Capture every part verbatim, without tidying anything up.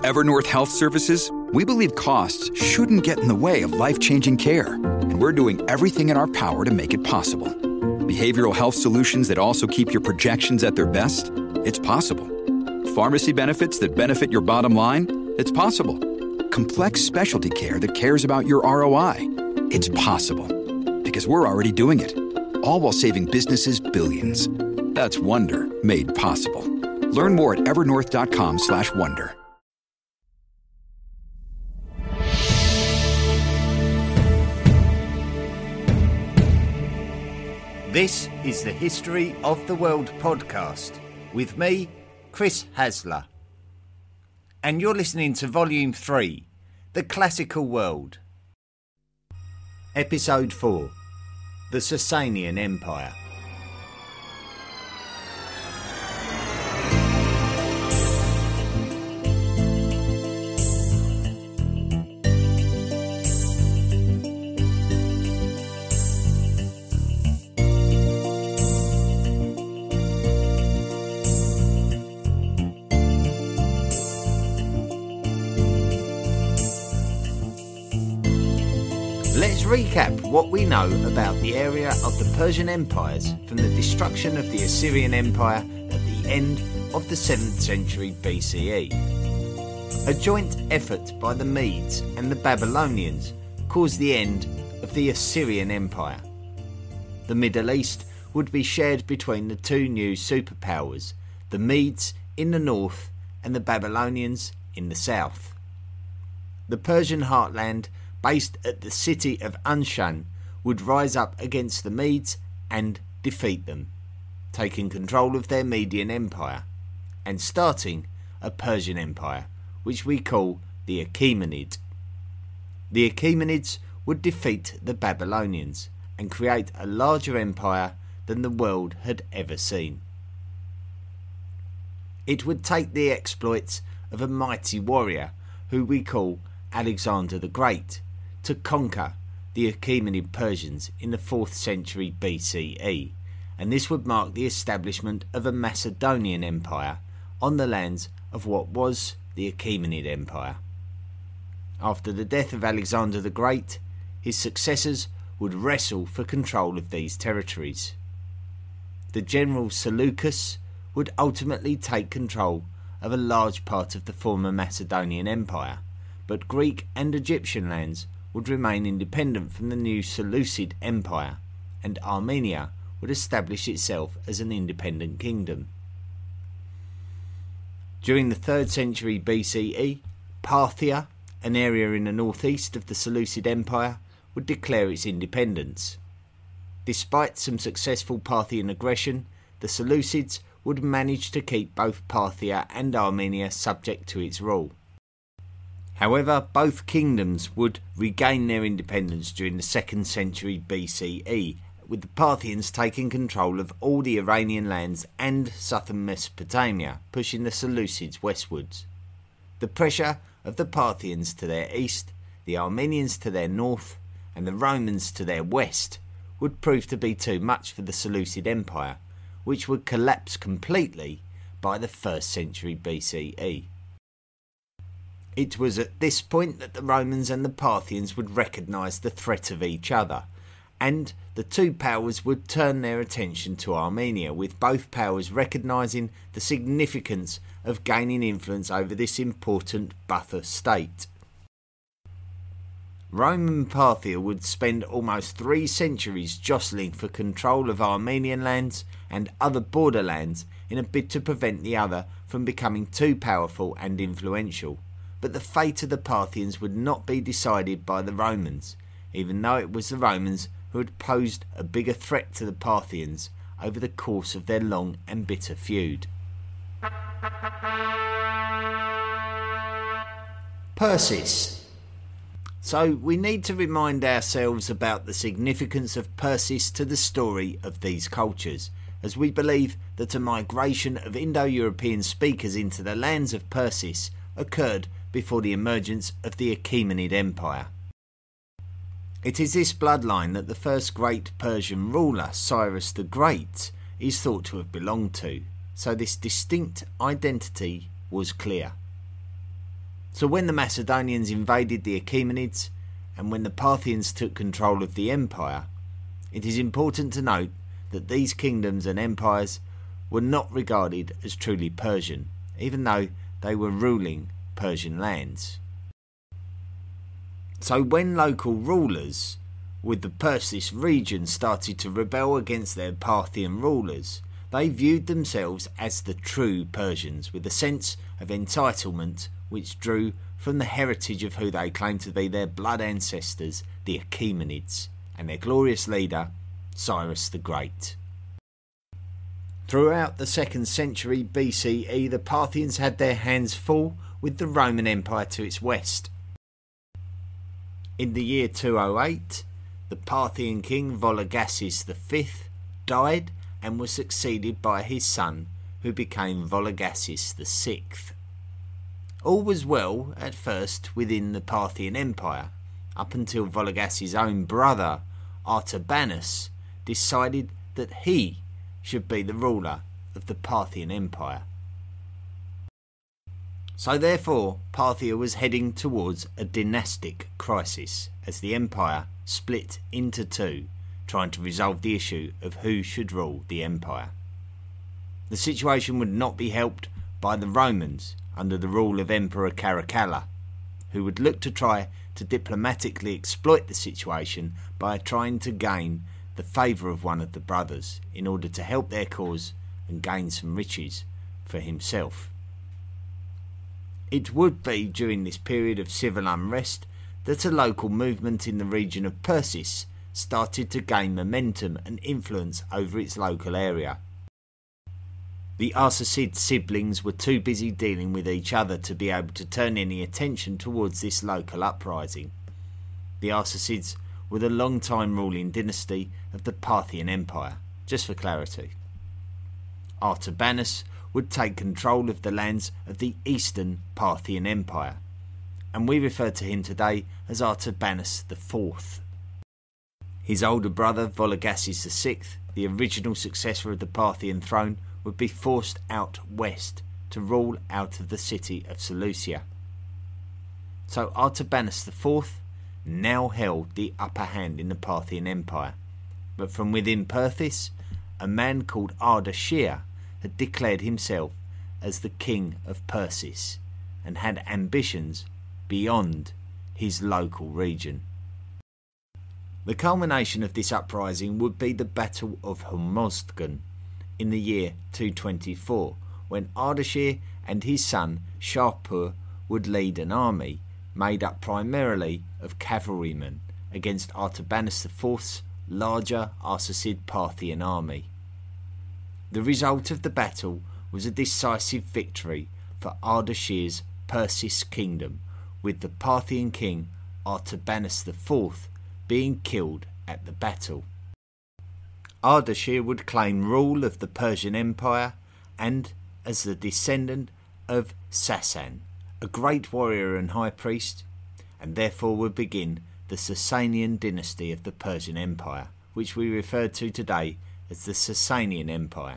Evernorth Health Services, we believe costs shouldn't get in the way of life-changing care, and we're doing everything in our power to make it possible. Behavioral health solutions that also keep your projections at their best? It's possible. Pharmacy benefits that benefit your bottom line? It's possible. Complex specialty care that cares about your R O I? It's possible. Because we're already doing it. All while saving businesses billions. That's Wonder made possible. Learn more at evernorth.com slash wonder. This is the History of the World podcast with me, Chris Hasler. And you're listening to Volume three, The Classical World. Episode four, The Sasanian Empire. Let's recap what we know about the area of the Persian empires from the destruction of the Assyrian Empire at the end of the seventh century B C E. A joint effort by the Medes and the Babylonians caused the end of the Assyrian Empire. The Middle East would be shared between the two new superpowers, the Medes in the north and the Babylonians in the south. The Persian heartland, based at the city of Anshan, would rise up against the Medes and defeat them, taking control of their Median Empire and starting a Persian Empire, which we call the Achaemenid. The Achaemenids would defeat the Babylonians and create a larger empire than the world had ever seen. It would take the exploits of a mighty warrior who we call Alexander the Great to conquer the Achaemenid Persians in the fourth century B C E, and this would mark the establishment of a Macedonian empire on the lands of what was the Achaemenid Empire. After the death of Alexander the Great, his successors would wrestle for control of these territories. The general Seleucus would ultimately take control of a large part of the former Macedonian Empire, but Greek and Egyptian lands would remain independent from the new Seleucid Empire, and Armenia would establish itself as an independent kingdom. During the third century B C E, Parthia, an area in the northeast of the Seleucid Empire, would declare its independence. Despite some successful Parthian aggression, the Seleucids would manage to keep both Parthia and Armenia subject to its rule. However, both kingdoms would regain their independence during the second century B C E, with the Parthians taking control of all the Iranian lands and southern Mesopotamia, pushing the Seleucids westwards. The pressure of the Parthians to their east, the Armenians to their north, and the Romans to their west would prove to be too much for the Seleucid Empire, which would collapse completely by the first century B C E. It was at this point that the Romans and the Parthians would recognise the threat of each other, and the two powers would turn their attention to Armenia, with both powers recognising the significance of gaining influence over this important buffer state. Rome and Parthia would spend almost three centuries jostling for control of Armenian lands and other borderlands in a bid to prevent the other from becoming too powerful and influential. But the fate of the Parthians would not be decided by the Romans, even though it was the Romans who had posed a bigger threat to the Parthians over the course of their long and bitter feud. Persis. So we need to remind ourselves about the significance of Persis to the story of these cultures, as we believe that a migration of Indo-European speakers into the lands of Persis occurred before the emergence of the Achaemenid Empire. It is this bloodline that the first great Persian ruler, Cyrus the Great, is thought to have belonged to, so this distinct identity was clear. So when the Macedonians invaded the Achaemenids, and when the Parthians took control of the empire, it is important to note that these kingdoms and empires were not regarded as truly Persian, even though they were ruling Persian lands. So when local rulers with the Persis region started to rebel against their Parthian rulers, they viewed themselves as the true Persians, with a sense of entitlement which drew from the heritage of who they claimed to be their blood ancestors, the Achaemenids, and their glorious leader, Cyrus the Great. Throughout the second century B C E, the Parthians had their hands full with the Roman Empire to its west. In the year two oh eight, the Parthian king Vologases the fifth died and was succeeded by his son, who became Vologases the sixth. All was well at first within the Parthian Empire, up until Vologases' own brother, Artabanus, decided that he should be the ruler of the Parthian Empire. So therefore, Parthia was heading towards a dynastic crisis, as the empire split into two, trying to resolve the issue of who should rule the empire. The situation would not be helped by the Romans under the rule of Emperor Caracalla, who would look to try to diplomatically exploit the situation by trying to gain the favour of one of the brothers in order to help their cause and gain some riches for himself. It would be during this period of civil unrest that a local movement in the region of Persis started to gain momentum and influence over its local area. The Arsacid siblings were too busy dealing with each other to be able to turn any attention towards this local uprising. The Arsacids were the long-time ruling dynasty of the Parthian Empire, just for clarity. Artabanus would take control of the lands of the Eastern Parthian Empire, and we refer to him today as Artabanus the fourth. His older brother, Vologases the sixth, the original successor of the Parthian throne, would be forced out west to rule out of the city of Seleucia. So Artabanus the fourth now held the upper hand in the Parthian Empire, but from within Perthis, a man called Ardashir had declared himself as the king of Persis and had ambitions beyond his local region. The culmination of this uprising would be the Battle of Hormozgan in the year two twenty-four, when Ardashir and his son Shapur would lead an army made up primarily of cavalrymen against Artabanus the fourth's larger Arsacid Parthian army. The result of the battle was a decisive victory for Ardashir's Persis kingdom, with the Parthian king Artabanus the fourth being killed at the battle. Ardashir would claim rule of the Persian Empire and, as the descendant of Sasan, a great warrior and high priest, and therefore would begin the Sasanian dynasty of the Persian Empire, which we refer to today as the Sasanian Empire.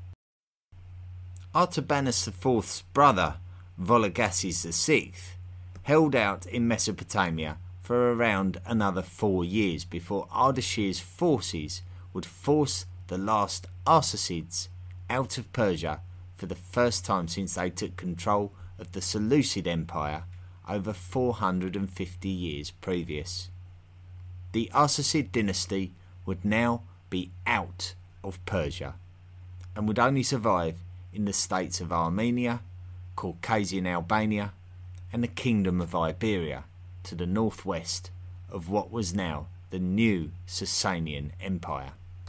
Artabanus the fourth's brother, Vologases the sixth, held out in Mesopotamia for around another four years before Ardashir's forces would force the last Arsacids out of Persia for the first time since they took control of the Seleucid Empire over four hundred fifty years previous. The Arsacid dynasty would now be out of Persia and would only survive in the states of Armenia, Caucasian Albania, and the Kingdom of Iberia to the northwest of what was now the new Sasanian Empire.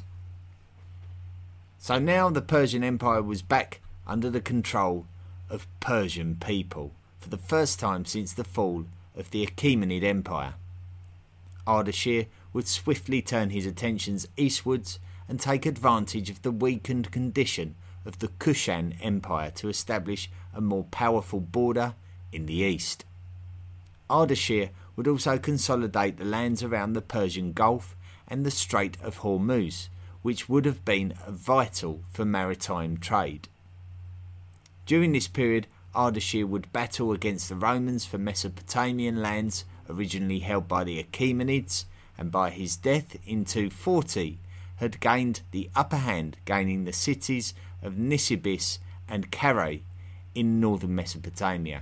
So now the Persian Empire was back under the control of Persian people for the first time since the fall of the Achaemenid Empire. Ardashir would swiftly turn his attentions eastwards and take advantage of the weakened condition of the Kushan Empire to establish a more powerful border in the east. Ardashir would also consolidate the lands around the Persian Gulf and the Strait of Hormuz, which would have been vital for maritime trade. During this period, Ardashir would battle against the Romans for Mesopotamian lands originally held by the Achaemenids, and by his death in two forty had gained the upper hand, gaining the cities of Nisibis and Carrhae in northern Mesopotamia.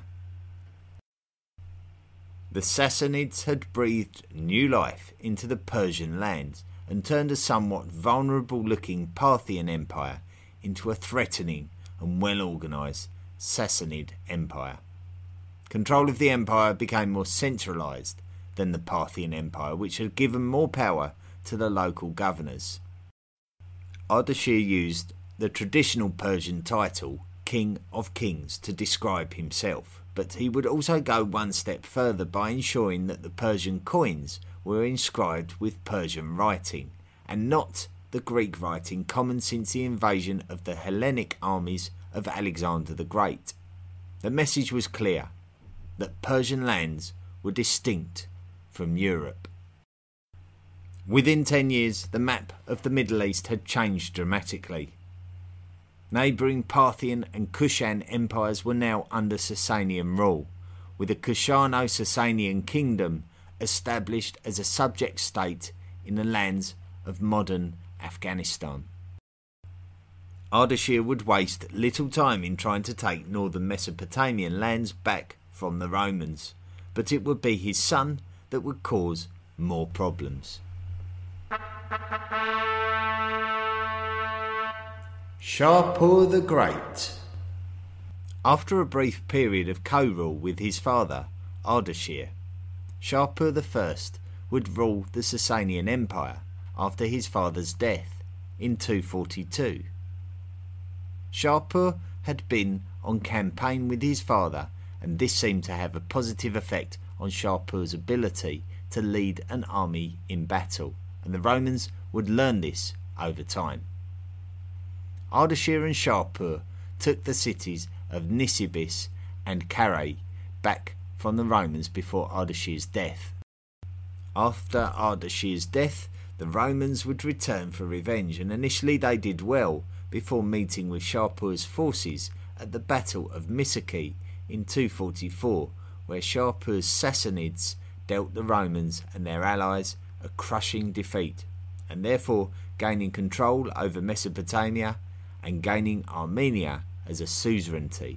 The Sassanids had breathed new life into the Persian lands and turned a somewhat vulnerable-looking Parthian empire into a threatening and well-organised Sassanid empire. Control of the empire became more centralised than the Parthian empire, which had given more power to the local governors. Ardashir used the traditional Persian title King of Kings to describe himself, but he would also go one step further by ensuring that the Persian coins were inscribed with Persian writing and not the Greek writing common since the invasion of the Hellenic armies of Alexander the Great. The message was clear, that Persian lands were distinct from Europe. Within ten years, the map of the Middle East had changed dramatically. Neighbouring Parthian and Kushan empires were now under Sasanian rule, with the Kushano-Sasanian kingdom established as a subject state in the lands of modern Afghanistan. Ardashir would waste little time in trying to take northern Mesopotamian lands back from the Romans, but it would be his son that would cause more problems. Shapur the Great. After a brief period of co-rule with his father, Ardashir, Shapur the First would rule the Sasanian Empire after his father's death in two forty-two. Shapur had been on campaign with his father, and this seemed to have a positive effect on Shapur's ability to lead an army in battle, and the Romans would learn this over time. Ardashir and Shapur took the cities of Nisibis and Carrhae back from the Romans before Ardashir's death. After Ardashir's death, the Romans would return for revenge, and initially they did well before meeting with Shapur's forces at the Battle of Misaki in two forty-four, where Shapur's Sassanids dealt the Romans and their allies a crushing defeat, and therefore gaining control over Mesopotamia and gaining Armenia as a suzerainty.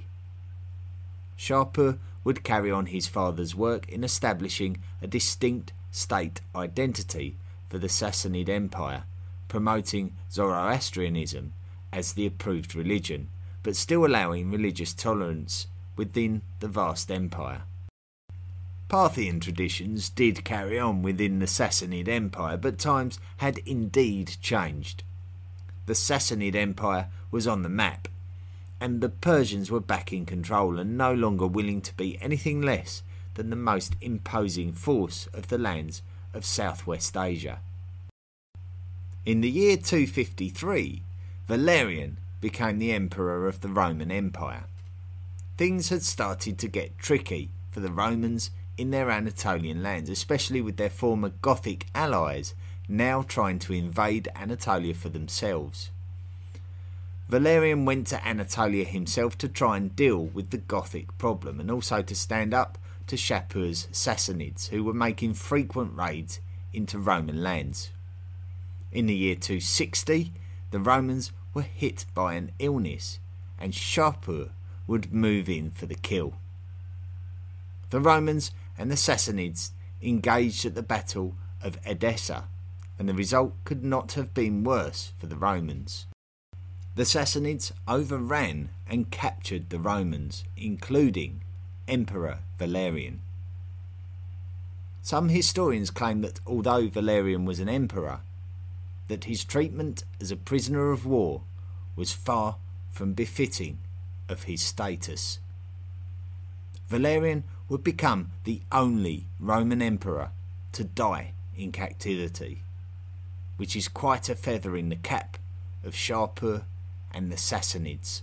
Shapur would carry on his father's work in establishing a distinct state identity for the Sassanid Empire, promoting Zoroastrianism as the approved religion, but still allowing religious tolerance within the vast empire. Parthian traditions did carry on within the Sassanid Empire, but times had indeed changed. The Sassanid Empire was on the map, and the Persians were back in control and no longer willing to be anything less than the most imposing force of the lands of Southwest Asia. In the year two fifty-three, Valerian became the emperor of the Roman Empire. Things had started to get tricky for the Romans in their Anatolian lands, especially with their former Gothic allies now trying to invade Anatolia for themselves. Valerian went to Anatolia himself to try and deal with the Gothic problem, and also to stand up to Shapur's Sassanids, who were making frequent raids into Roman lands. In the year two sixty, the Romans were hit by an illness, and Shapur would move in for the kill. The Romans and the Sassanids engaged at the Battle of Edessa, and the result could not have been worse for the Romans. The Sassanids overran and captured the Romans, including Emperor Valerian. Some historians claim that although Valerian was an emperor, that his treatment as a prisoner of war was far from befitting of his status. Valerian would become the only Roman emperor to die in captivity, which is quite a feather in the cap of Shapur and the Sassanids.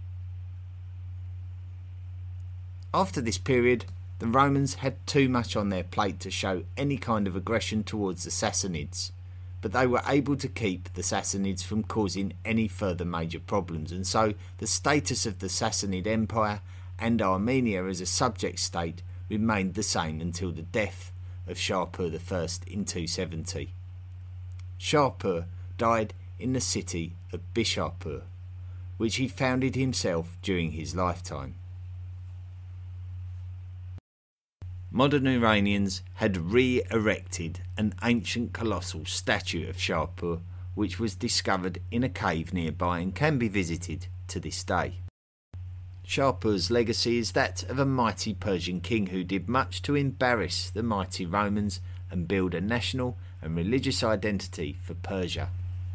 After this period, the Romans had too much on their plate to show any kind of aggression towards the Sassanids, but they were able to keep the Sassanids from causing any further major problems, and so the status of the Sassanid Empire and Armenia as a subject state remained the same until the death of Shapur the First in two seventy. Shapur died in the city of Bishapur, which he founded himself during his lifetime. Modern Iranians had re-erected an ancient colossal statue of Shapur, which was discovered in a cave nearby and can be visited to this day. Shapur's legacy is that of a mighty Persian king who did much to embarrass the mighty Romans and build a national and religious identity for Persia.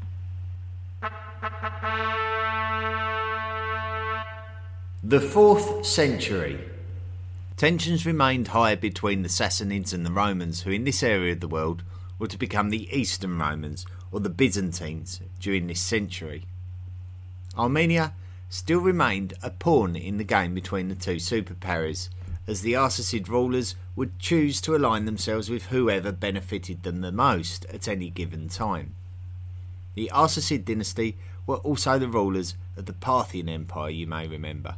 The fourth century. Tensions remained high between the Sassanids and the Romans, who in this area of the world were to become the Eastern Romans, or the Byzantines, during this century. Armenia still remained a pawn in the game between the two superpowers, as the Arsacid rulers would choose to align themselves with whoever benefited them the most at any given time. The Arsacid dynasty were also the rulers of the Parthian Empire, you may remember.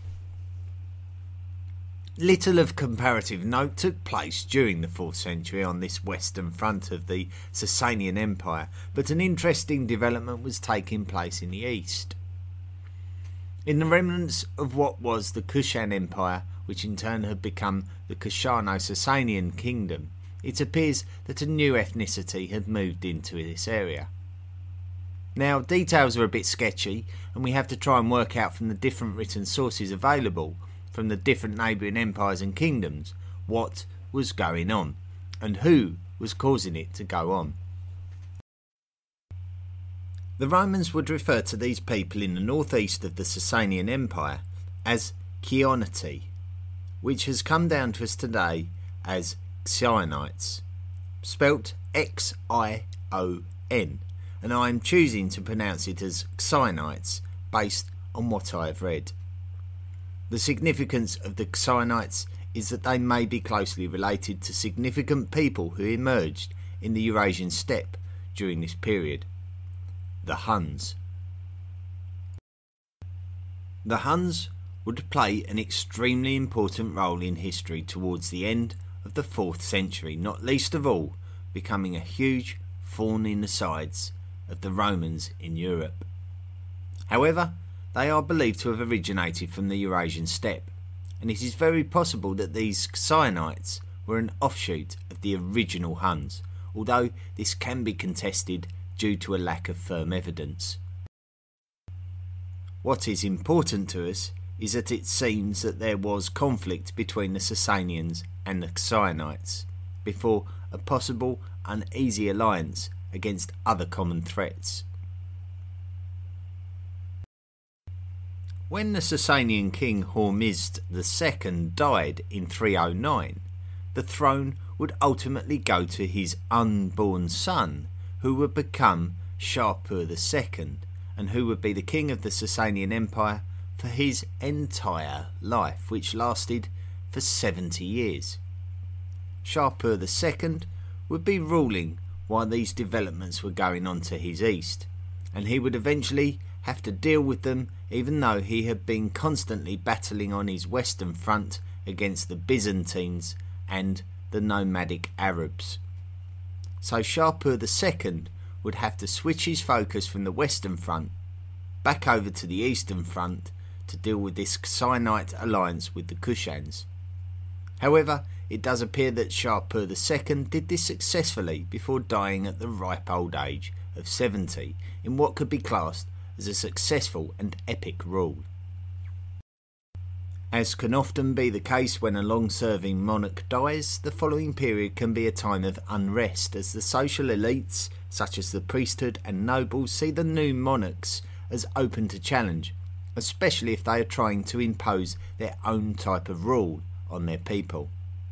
Little of comparative note took place during the fourth century on this western front of the Sasanian Empire, but an interesting development was taking place in the east. In the remnants of what was the Kushan Empire, which in turn had become the Kushano-Sasanian Kingdom, it appears that a new ethnicity had moved into this area. Now, details are a bit sketchy, and we have to try and work out from the different written sources available from the different neighbouring empires and kingdoms what was going on and who was causing it to go on. The Romans would refer to these people in the northeast of the Sasanian Empire as Chionici, which has come down to us today as Xionites, spelt X I O N, and I am choosing to pronounce it as Xionites based on what I have read. The significance of the Xionites is that they may be closely related to significant people who emerged in the Eurasian steppe during this period, the Huns. The Huns would play an extremely important role in history towards the end of the fourth century, not least of all becoming a huge thorn in the sides of the Romans in Europe. However, they are believed to have originated from the Eurasian steppe, and it is very possible that these Xionites were an offshoot of the original Huns, although this can be contested due to a lack of firm evidence. What is important to us is that it seems that there was conflict between the Sasanians and the Xionites before a possible uneasy alliance against other common threats. When the Sasanian king Hormizd the Second died in three oh nine, the throne would ultimately go to his unborn son, who would become Shapur the Second, and who would be the king of the Sasanian Empire for his entire life, which lasted for seventy years. Shapur the Second would be ruling while these developments were going on to his east, and he would eventually have to deal with them, even though he had been constantly battling on his western front against the Byzantines and the nomadic Arabs. So Shapur the Second would have to switch his focus from the western front back over to the eastern front to deal with this Xionite alliance with the Kushans. However, it does appear that Shapur the Second did this successfully before dying at the ripe old age of seventy in what could be classed as a successful and epic rule. As can often be the case when a long-serving monarch dies, the following period can be a time of unrest as the social elites, such as the priesthood and nobles, see the new monarchs as open to challenge, especially if they are trying to impose their own type of rule on their people.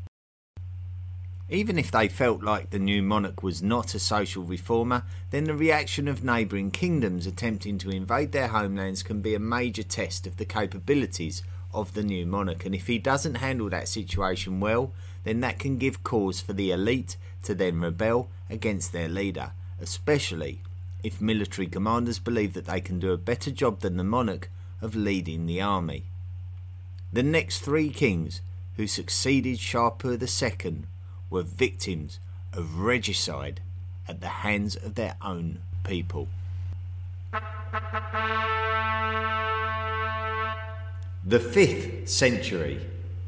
Even if they felt like the new monarch was not a social reformer, then the reaction of neighbouring kingdoms attempting to invade their homelands can be a major test of the capabilities of the new monarch, and if he doesn't handle that situation well, then that can give cause for the elite to then rebel against their leader, especially if military commanders believe that they can do a better job than the monarch of leading the army. The next three kings who succeeded Shapur the Second were victims of regicide at the hands of their own people. The fifth century.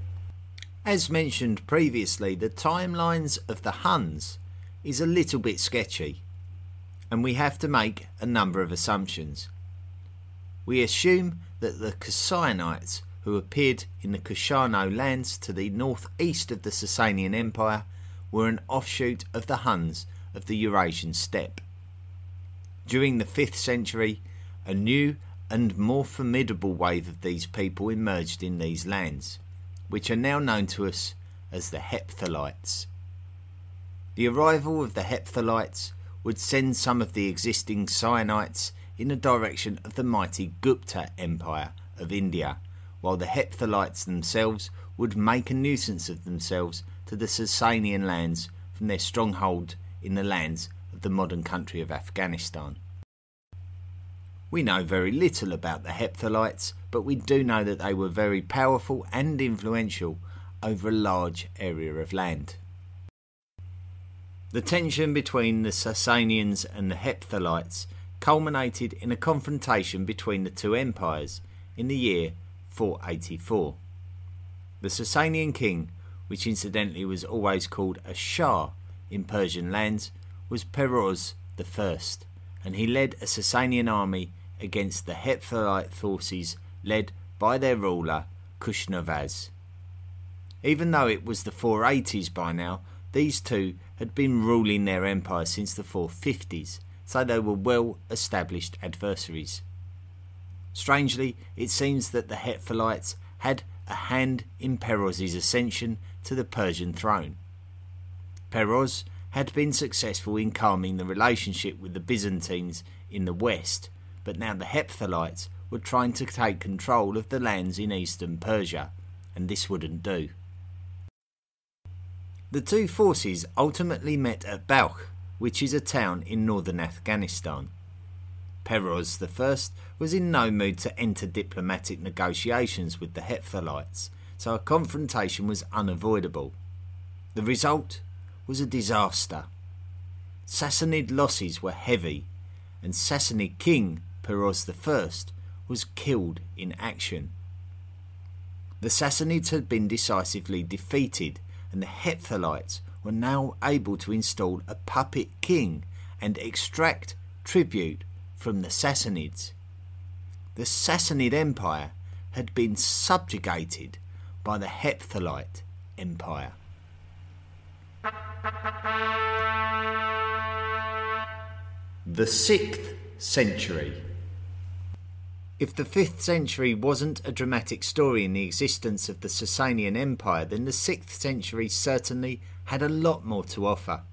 As mentioned previously, the timelines of the Huns is a little bit sketchy, and we have to make a number of assumptions. We assume that the Kushanites, who appeared in the Kushano lands to the northeast of the Sasanian Empire, were an offshoot of the Huns of the Eurasian steppe. During the fifth century, a new and more formidable wave of these people emerged in these lands, which are now known to us as the Hephthalites. The arrival of the Hephthalites would send some of the existing Sinaites in the direction of the mighty Gupta Empire of India, while the Hephthalites themselves would make a nuisance of themselves to the Sasanian lands from their stronghold in the lands of the modern country of Afghanistan. We know very little about the Hephthalites, but we do know that they were very powerful and influential over a large area of land. The tension between the Sasanians and the Hephthalites culminated in a confrontation between the two empires in the year four eighty-four. The Sasanian king, which incidentally was always called a Shah in Persian lands, was Peroz the First, and he led a Sasanian army against the Hephthalite forces led by their ruler Kushnavaz. Even though it was the four eighties by now, these two had been ruling their empire since the four fifties, so they were well established adversaries. Strangely, it seems that the Hephthalites had a hand in Peroz's ascension to the Persian throne. Peroz had been successful in calming the relationship with the Byzantines in the west, but now the Hephthalites were trying to take control of the lands in eastern Persia, and this wouldn't do. The two forces ultimately met at Balkh, which is a town in northern Afghanistan. Peroz the First was in no mood to enter diplomatic negotiations with the Hephthalites, so a confrontation was unavoidable. The result was a disaster. Sassanid losses were heavy, and Sassanid king Peroz the First was killed in action. The Sassanids had been decisively defeated, and the Hephthalites were now able to install a puppet king and extract tribute from the Sassanids. The Sassanid Empire had been subjugated by the Hephthalite Empire. The sixth century. If the fifth century wasn't a dramatic story in the existence of the Sasanian Empire, then the sixth century certainly had a lot more to offer.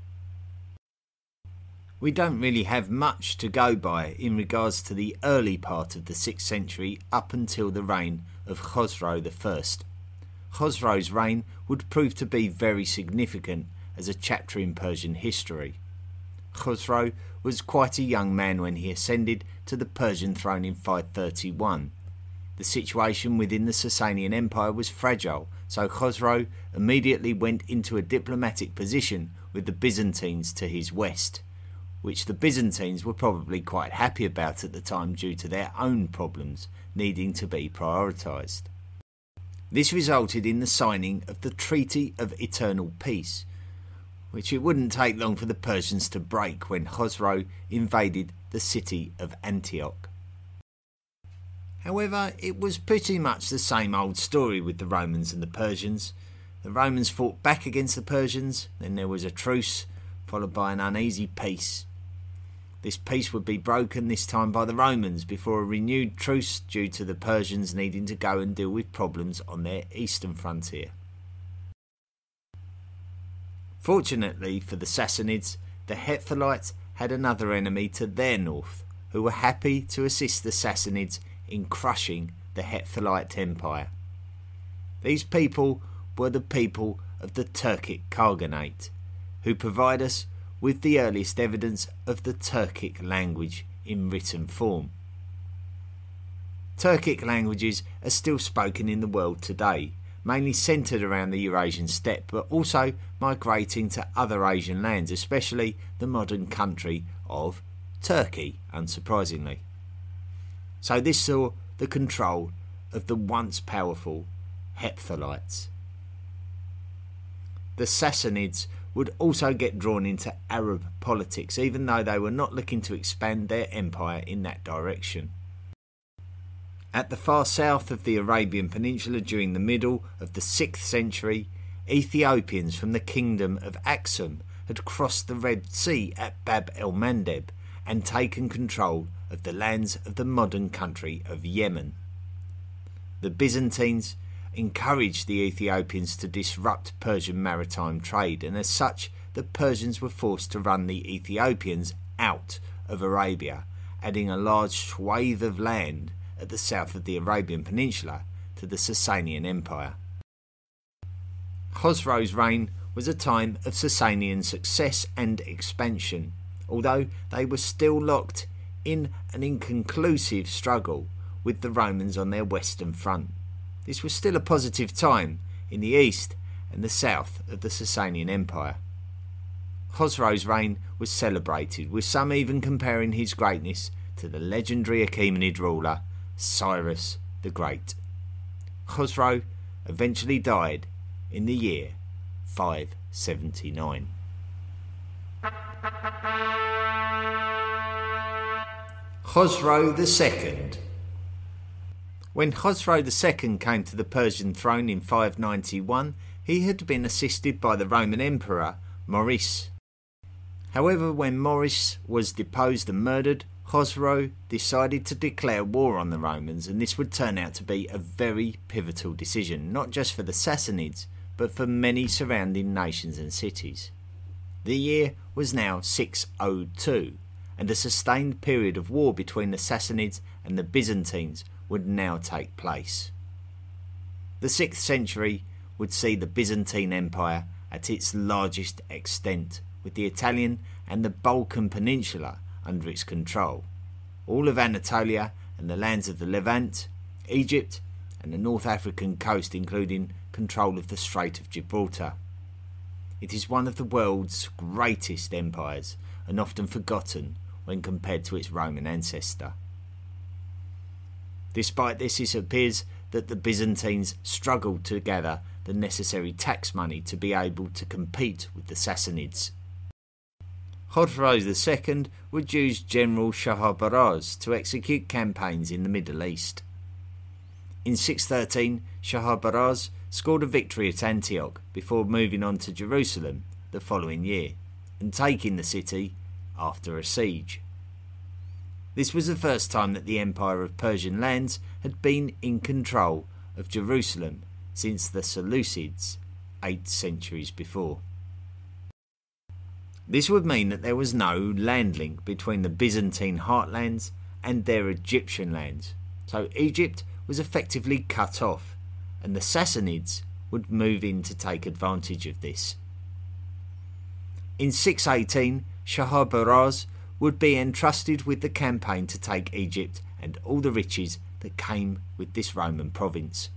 We don't really have much to go by in regards to the early part of the sixth century up until the reign of Khosrow the First. Khosrow's reign would prove to be very significant as a chapter in Persian history. Khosrow was quite a young man when he ascended to the Persian throne in five thirty-one. The situation within the Sasanian Empire was fragile, so Khosrow immediately went into a diplomatic position with the Byzantines to his west, which the Byzantines were probably quite happy about at the time due to their own problems needing to be prioritised. This resulted in the signing of the Treaty of Eternal Peace, which it wouldn't take long for the Persians to break when Khosrow invaded the city of Antioch. However, it was pretty much the same old story with the Romans and the Persians. The Romans fought back against the Persians, then there was a truce, followed by an uneasy peace. This peace would be broken this time by the Romans before a renewed truce due to the Persians needing to go and deal with problems on their eastern frontier. Fortunately for the Sassanids, the Hephthalites had another enemy to their north, who were happy to assist the Sassanids in crushing the Hephthalite Empire. These people were the people of the Turkic Khaganate, who provide us with the earliest evidence of the Turkic language in written form. Turkic languages are still spoken in the world today, mainly centred around the Eurasian steppe, but also migrating to other Asian lands, especially the modern country of Turkey, unsurprisingly. So this saw the control of the once powerful Hephthalites. The Sassanids would also get drawn into Arab politics, even though they were not looking to expand their empire in that direction. At the far south of the Arabian Peninsula during the middle of the sixth century, Ethiopians from the kingdom of Aksum had crossed the Red Sea at Bab el-Mandeb and taken control of the lands of the modern country of Yemen. The Byzantines encouraged the Ethiopians to disrupt Persian maritime trade, and as such the Persians were forced to run the Ethiopians out of Arabia, adding a large swathe of land at the south of the Arabian Peninsula to the Sasanian Empire. Khosrow's reign was a time of Sasanian success and expansion, although they were still locked in an inconclusive struggle with the Romans on their western front. This was still a positive time in the east and the south of the Sasanian Empire. Khosrow's reign was celebrated, with some even comparing his greatness to the legendary Achaemenid ruler Cyrus the Great. Khosrow eventually died in the year five seventy-nine. Khosrow the Second. When Khosrow the Second came to the Persian throne in five ninety-one, he had been assisted by the Roman Emperor Maurice. However, when Maurice was deposed and murdered, Khosrow decided to declare war on the Romans, and this would turn out to be a very pivotal decision, not just for the Sassanids, but for many surrounding nations and cities. The year was now six oh two, and a sustained period of war between the Sassanids and the Byzantines would now take place. The sixth century would see the Byzantine Empire at its largest extent, with the Italian and the Balkan Peninsula under its control, all of Anatolia and the lands of the Levant, Egypt and the North African coast, including control of the Strait of Gibraltar. It is one of the world's greatest empires and often forgotten when compared to its Roman ancestor. Despite this, it appears that the Byzantines struggled to gather the necessary tax money to be able to compete with the Sassanids. Khosrow the Second would use General Shaharbaraz to execute campaigns in the Middle East. In six thirteen, Shaharbaraz scored a victory at Antioch before moving on to Jerusalem the following year and taking the city after a siege. This was the first time that the Empire of Persian lands had been in control of Jerusalem since the Seleucids eight centuries before. This would mean that there was no land link between the Byzantine heartlands and their Egyptian lands, so Egypt was effectively cut off, and the Sassanids would move in to take advantage of this. In six eighteen, Shaharbaraz would be entrusted with the campaign to take Egypt and all the riches that came with this Roman province.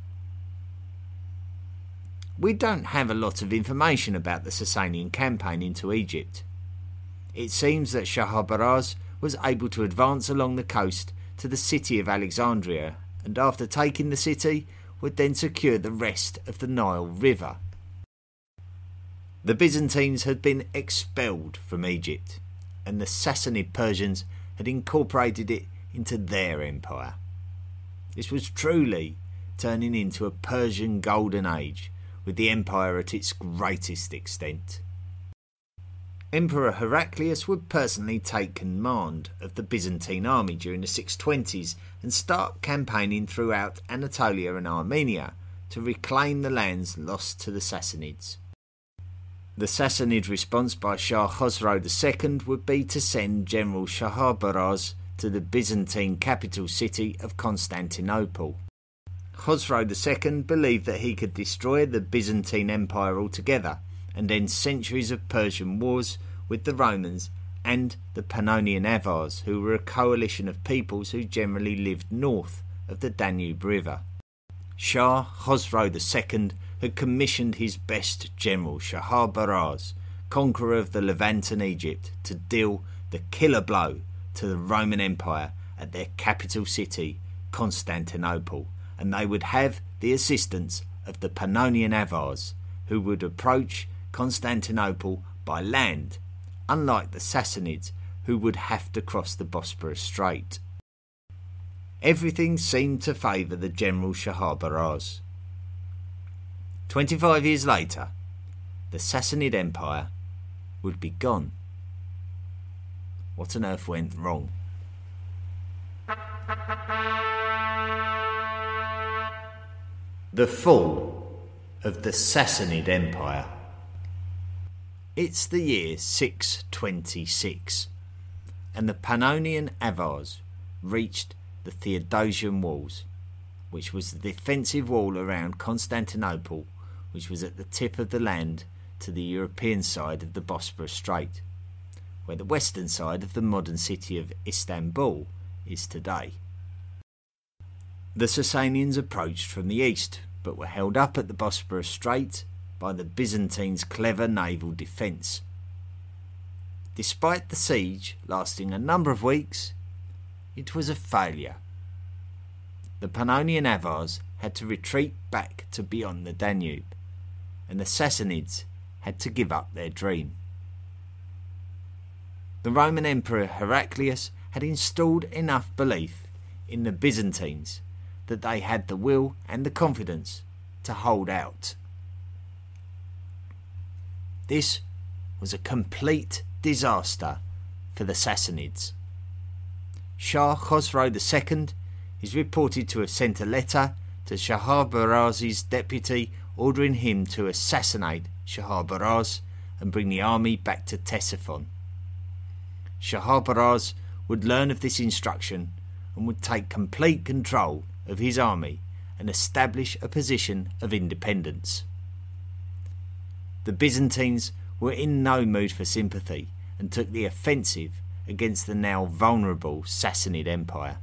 We don't have a lot of information about the Sasanian campaign into Egypt. It seems that Shaharbaraz was able to advance along the coast to the city of Alexandria, and after taking the city would then secure the rest of the Nile River. The Byzantines had been expelled from Egypt, and the Sassanid Persians had incorporated it into their empire. This was truly turning into a Persian golden age, with the empire at its greatest extent. Emperor Heraclius would personally take command of the Byzantine army during the six twenties and start campaigning throughout Anatolia and Armenia to reclaim the lands lost to the Sassanids. The Sassanid response by Shah Khosrow the Second would be to send General Shaharbaraz to the Byzantine capital city of Constantinople. Khosrow the Second believed that he could destroy the Byzantine Empire altogether and end centuries of Persian wars with the Romans and the Pannonian Avars, who were a coalition of peoples who generally lived north of the Danube River. Shah Khosrow the Second had commissioned his best general, Shaharbaraz, conqueror of the Levant and Egypt, to deal the killer blow to the Roman Empire at their capital city, Constantinople, and they would have the assistance of the Pannonian Avars, who would approach Constantinople by land, unlike the Sassanids, who would have to cross the Bosporus Strait. Everything seemed to favour the general Shaharbaraz. Twenty-five years later, the Sassanid Empire would be gone. What on earth went wrong? The fall of the Sassanid Empire. It's the year six twenty-six, and the Pannonian Avars reached the Theodosian Walls, which was the defensive wall around Constantinople, which was at the tip of the land to the European side of the Bosporus Strait, where the western side of the modern city of Istanbul is today. The Sasanians approached from the east, but were held up at the Bosporus Strait by the Byzantines' clever naval defence. Despite the siege lasting a number of weeks, it was a failure. The Pannonian Avars had to retreat back to beyond the Danube, and the Sassanids had to give up their dream. The Roman Emperor Heraclius had installed enough belief in the Byzantines that they had the will and the confidence to hold out. This was a complete disaster for the Sassanids. Shah Khosrow the Second is reported to have sent a letter to Shaharbaraz's deputy ordering him to assassinate Shaharbaraz and bring the army back to Ctesiphon. Shaharbaraz would learn of this instruction and would take complete control of his army and establish a position of independence. The Byzantines were in no mood for sympathy and took the offensive against the now vulnerable Sassanid Empire.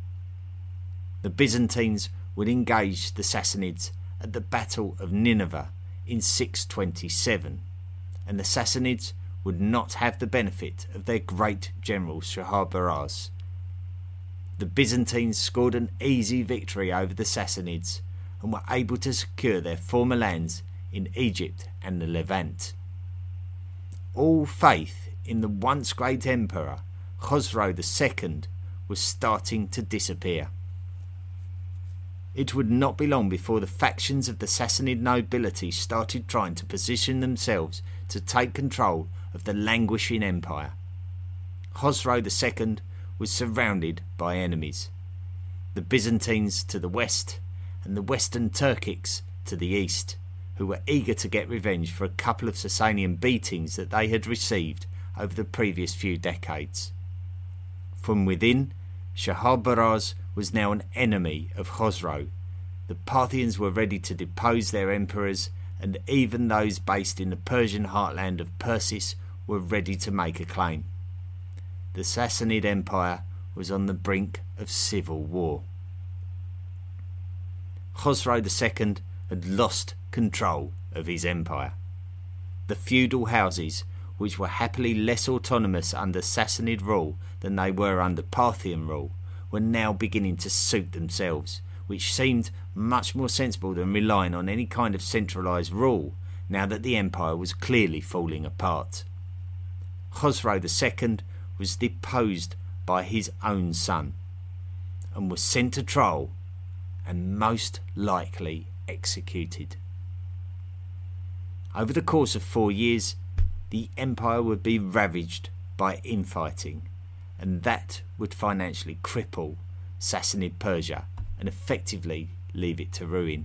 The Byzantines would engage the Sassanids at the Battle of Nineveh in six twenty-seven, and the Sassanids would not have the benefit of their great general Shaharbaraz. The Byzantines scored an easy victory over the Sassanids and were able to secure their former lands in Egypt and the Levant. All faith in the once great emperor Khosrow the Second was starting to disappear. It would not be long before the factions of the Sassanid nobility started trying to position themselves to take control of the languishing empire. Khosrow the Second was surrounded by enemies, the Byzantines to the west and the Western Turkics to the east, who were eager to get revenge for a couple of Sasanian beatings that they had received over the previous few decades. From within, Shaharbaraz was now an enemy of Khosrow. The Parthians were ready to depose their emperors, and even those based in the Persian heartland of Persis were ready to make a claim. The Sassanid Empire was on the brink of civil war. Khosrow the Second had lost control of his empire. The feudal houses, which were happily less autonomous under Sassanid rule than they were under Parthian rule, were now beginning to suit themselves, which seemed much more sensible than relying on any kind of centralised rule now that the empire was clearly falling apart. Khosrow the Second was deposed by his own son and was sent to trial and most likely executed. Over the course of four years, the empire would be ravaged by infighting, and that would financially cripple Sassanid Persia and effectively leave it to ruin.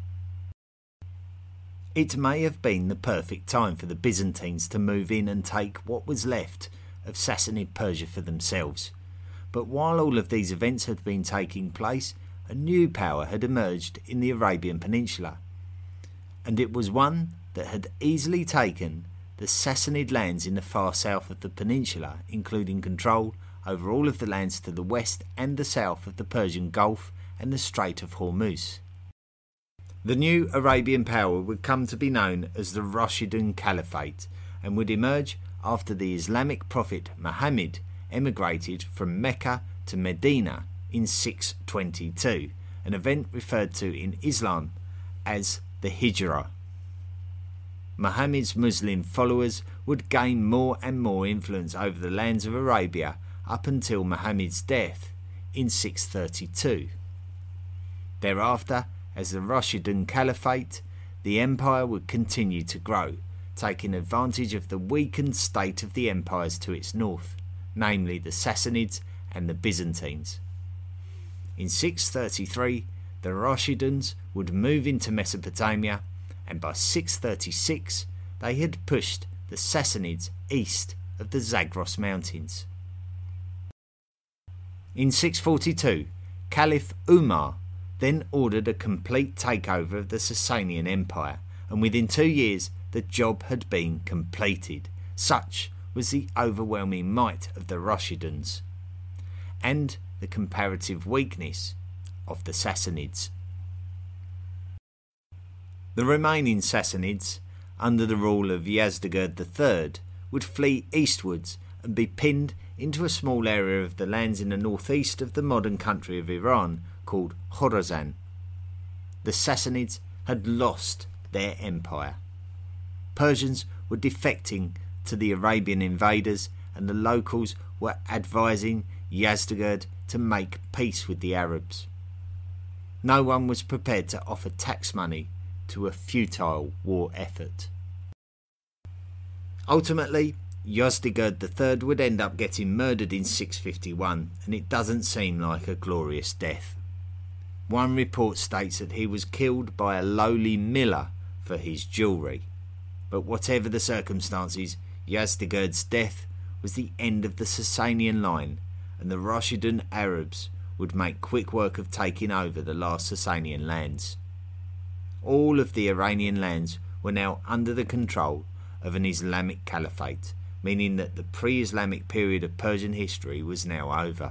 It may have been the perfect time for the Byzantines to move in and take what was left of Sassanid Persia for themselves. But while all of these events had been taking place, a new power had emerged in the Arabian Peninsula, and it was one that had easily taken the Sassanid lands in the far south of the peninsula, including control over all of the lands to the west and the south of the Persian Gulf and the Strait of Hormuz. The new Arabian power would come to be known as the Rashidun Caliphate and would emerge after the Islamic prophet Muhammad emigrated from Mecca to Medina in six twenty-two, an event referred to in Islam as the Hijrah. Muhammad's Muslim followers would gain more and more influence over the lands of Arabia up until Muhammad's death in six thirty-two. Thereafter, as the Rashidun Caliphate, the empire would continue to grow, taking advantage of the weakened state of the empires to its north, namely the Sassanids and the Byzantines. In six thirty-three, the Rashiduns would move into Mesopotamia, and by six thirty-six they had pushed the Sassanids east of the Zagros Mountains. In six forty-two, Caliph Umar then ordered a complete takeover of the Sasanian Empire, and within two years the job had been completed. Such was the overwhelming might of the Rashiduns, and the comparative weakness of the Sassanids. The remaining Sassanids, under the rule of Yazdegerd the third, would flee eastwards and be pinned into a small area of the lands in the northeast of the modern country of Iran called Khorasan. The Sassanids had lost their empire. Persians were defecting to the Arabian invaders, and the locals were advising Yazdegerd to make peace with the Arabs. No one was prepared to offer tax money to a futile war effort. Ultimately, Yazdegerd the third would end up getting murdered in six fifty-one, and it doesn't seem like a glorious death. One report states that he was killed by a lowly miller for his jewellery. But whatever the circumstances, Yazdegerd's death was the end of the Sasanian line, and the Rashidun Arabs would make quick work of taking over the last Sasanian lands. All of the Iranian lands were now under the control of an Islamic caliphate, meaning that the pre-Islamic period of Persian history was now over.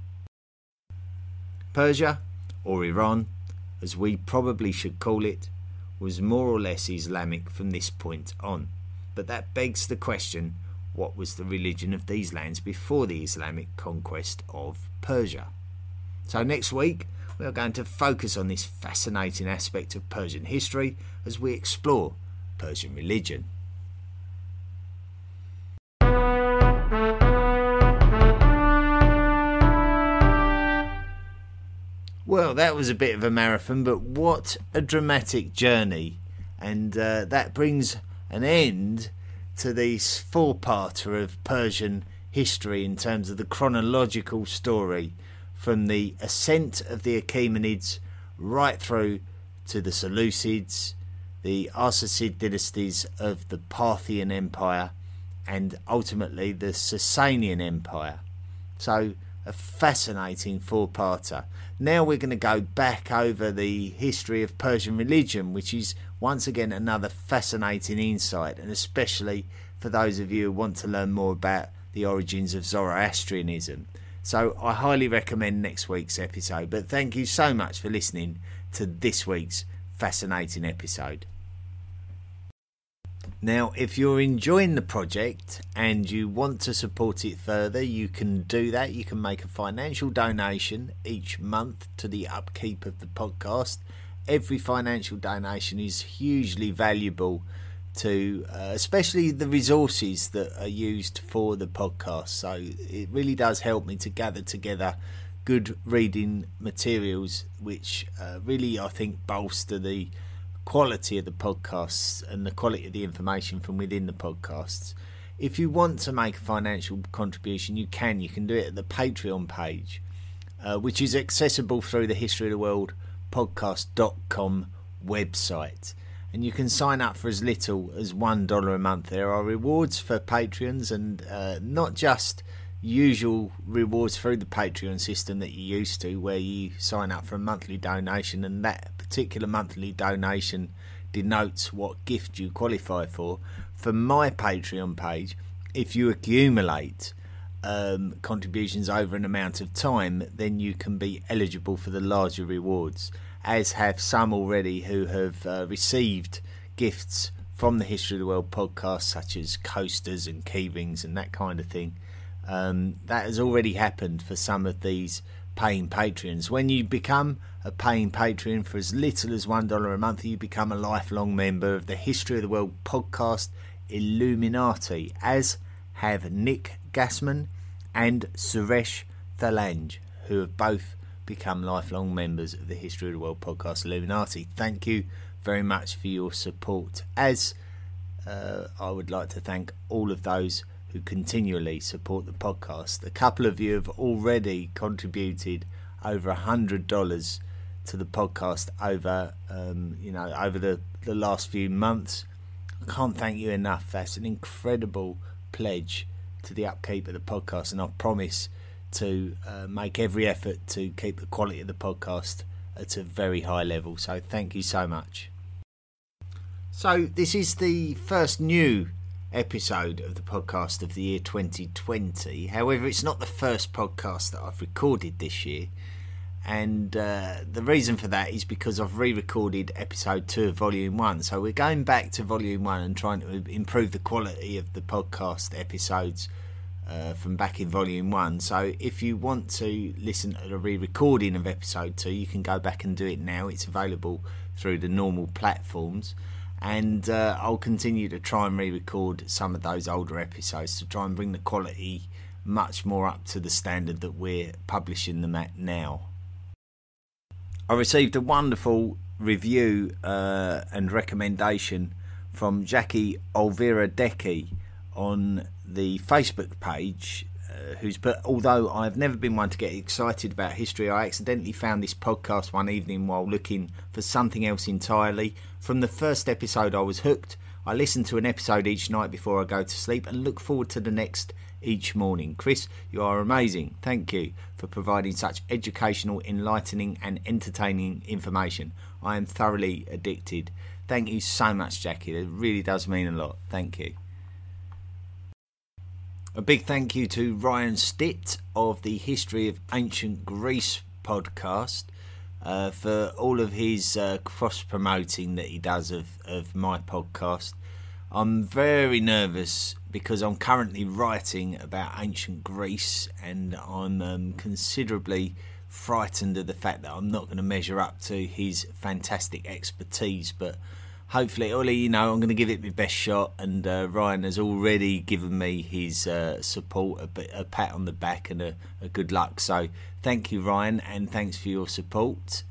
Persia, or Iran, as we probably should call it, was more or less Islamic from this point on. But that begs the question, what was the religion of these lands before the Islamic conquest of Persia? So next week we are going to focus on this fascinating aspect of Persian history as we explore Persian religion. Well, that was a bit of a marathon, but what a dramatic journey. And uh, that brings an end to this four-parter of Persian history in terms of the chronological story from the ascent of the Achaemenids right through to the Seleucids, the Arsacid dynasties of the Parthian Empire, and ultimately the Sasanian Empire. So a fascinating four-parter. Now we're going to go back over the history of Persian religion, which is once again another fascinating insight, and especially for those of you who want to learn more about the origins of Zoroastrianism. So I highly recommend next week's episode, but thank you so much for listening to this week's fascinating episode. Now, if you're enjoying the project and you want to support it further, you can do that. You can make a financial donation each month to the upkeep of the podcast. Every financial donation is hugely valuable to uh, especially the resources that are used for the podcast. So it really does help me to gather together good reading materials, which uh, really, I think, bolster the quality of the podcasts and the quality of the information from within the podcasts. If you want to make a financial contribution, you can. You can do it at the Patreon page, uh, which is accessible through the History of the World podcast dot com website. And you can sign up for as little as one dollar a month. There are rewards for Patreons, and uh, not just usual rewards through the Patreon system that you're used to, where you sign up for a monthly donation and that particular monthly donation denotes what gift you qualify for. For my Patreon page, if you accumulate um, contributions over an amount of time, then you can be eligible for the larger rewards, as have some already who have uh, received gifts from the History of the World podcast, such as coasters and keyrings and that kind of thing. Um, that has already happened for some of these paying patrons. When you become a paying patron for as little as one dollar a month, you become a lifelong member of the History of the World podcast Illuminati, as have Nick Gassman and Suresh Thalange, who have both become lifelong members of the History of the World podcast Illuminati. Thank you very much for your support, as uh, I would like to thank all of those who continually support the podcast. A couple of you have already contributed over a hundred dollars to the podcast over um, you know over the, the last few months. I can't thank you enough. That's an incredible pledge to the upkeep of the podcast, and I promise to uh, make every effort to keep the quality of the podcast at a very high level. So thank you so much. So this is the first new episode of the podcast of the year twenty twenty. However, it's not the first podcast that I've recorded this year, and uh, the reason for that is because I've re-recorded episode two of volume one. So we're going back to volume one and trying to improve the quality of the podcast episodes uh, from back in volume one. So if you want to listen to the re-recording of episode two, you can go back and do it now. It's available through the normal platforms. And uh, I'll continue to try and re-record some of those older episodes to try and bring the quality much more up to the standard that we're publishing them at now. I received a wonderful review uh, and recommendation from Jackie Olvera-Decky on the Facebook page, uh, who's put, although I've never been one to get excited about history, I accidentally found this podcast one evening while looking for something else entirely. From the first episode I was hooked. I listen to an episode each night before I go to sleep and look forward to the next each morning. Chris, you are amazing. Thank you for providing such educational, enlightening and entertaining information. I am thoroughly addicted. Thank you so much, Jackie. It really does mean a lot. Thank you. A big thank you to Ryan Stitt of the History of Ancient Greece podcast uh, for all of his uh, cross-promoting that he does of, of my podcast. I'm very nervous because I'm currently writing about ancient Greece, and I'm um, considerably frightened of the fact that I'm not going to measure up to his fantastic expertise, but hopefully, Ollie, you know, I'm going to give it my best shot, and uh, Ryan has already given me his uh, support, a, bit, a pat on the back and a, a good luck. So thank you, Ryan, and thanks for your support.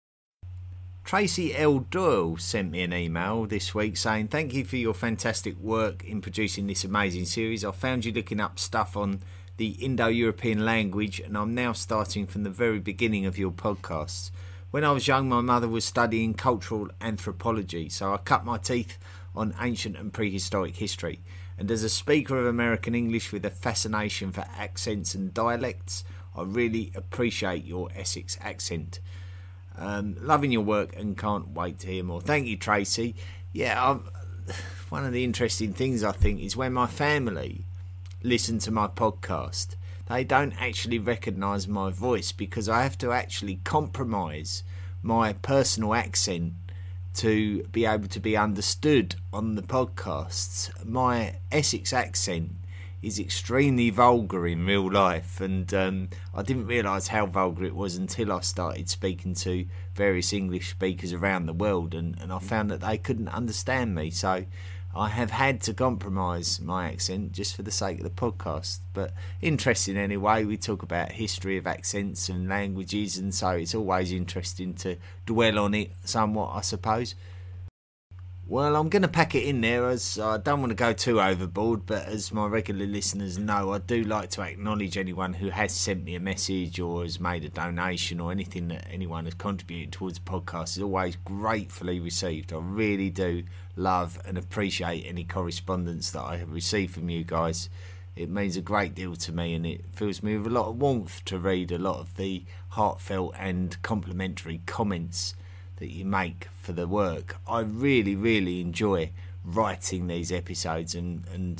Tracy L. Doyle sent me an email this week saying, thank you for your fantastic work in producing this amazing series. I found you looking up stuff on the Indo-European language, and I'm now starting from the very beginning of your podcasts. When I was young, my mother was studying cultural anthropology, so I cut my teeth on ancient and prehistoric history. And as a speaker of American English with a fascination for accents and dialects, I really appreciate your Essex accent. Um, loving your work and can't wait to hear more. Thank you, Tracy. Yeah, I'm, one of the interesting things I think is when my family listen to my podcast, they don't actually recognise my voice because I have to actually compromise my personal accent to be able to be understood on the podcasts. My Essex accent is extremely vulgar in real life, and um, I didn't realise how vulgar it was until I started speaking to various English speakers around the world, and, and I found that they couldn't understand me. So I have had to compromise my accent just for the sake of the podcast. But interesting anyway, we talk about history of accents and languages, and so it's always interesting to dwell on it somewhat, I suppose. Well, I'm going to pack it in there, as I don't want to go too overboard, but as my regular listeners know, I do like to acknowledge anyone who has sent me a message or has made a donation, or anything that anyone has contributed towards the podcast is always gratefully received. I really do love and appreciate any correspondence that I have received from you guys. It means a great deal to me, and it fills me with a lot of warmth to read a lot of the heartfelt and complimentary comments that you make for the work. I really, really enjoy writing these episodes and, and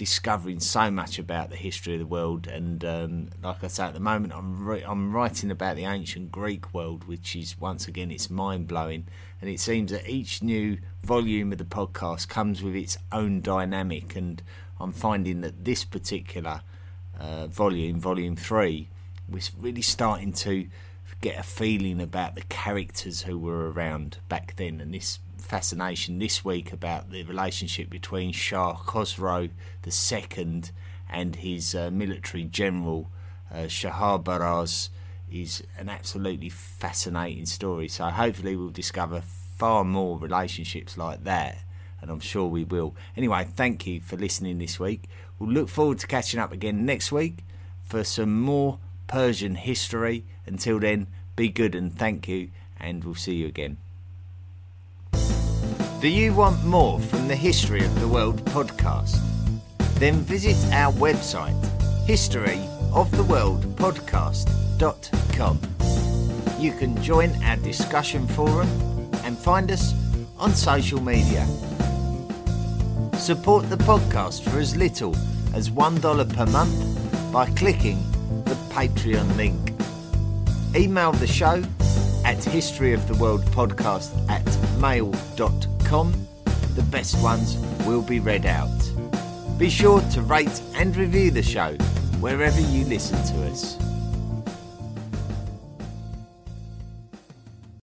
discovering so much about the history of the world. And um, like I say, at the moment I'm re- I'm writing about the ancient Greek world, which is, once again, it's mind-blowing. And it seems that each new volume of the podcast comes with its own dynamic, and I'm finding that this particular uh, volume, volume three, we're really starting to get a feeling about the characters who were around back then, and this fascination this week about the relationship between Shah Khosrow the Second and his uh, military general uh, Shahabaraz is an absolutely fascinating story. So hopefully we'll discover far more relationships like that, and I'm sure we will. Anyway, thank you for listening this week. We'll look forward to catching up again next week for some more Persian history. Until then, be good and thank you, and we'll see you again. Do you want more from the History of the World podcast? Then visit our website, history of the world podcast dot com. You can join our discussion forum and find us on social media. Support the podcast for as little as one dollar per month by clicking the Patreon link. Email the show at historyoftheworldpodcast at mail dot com. The best ones will be read out. Be sure to rate and review the show wherever you listen to us.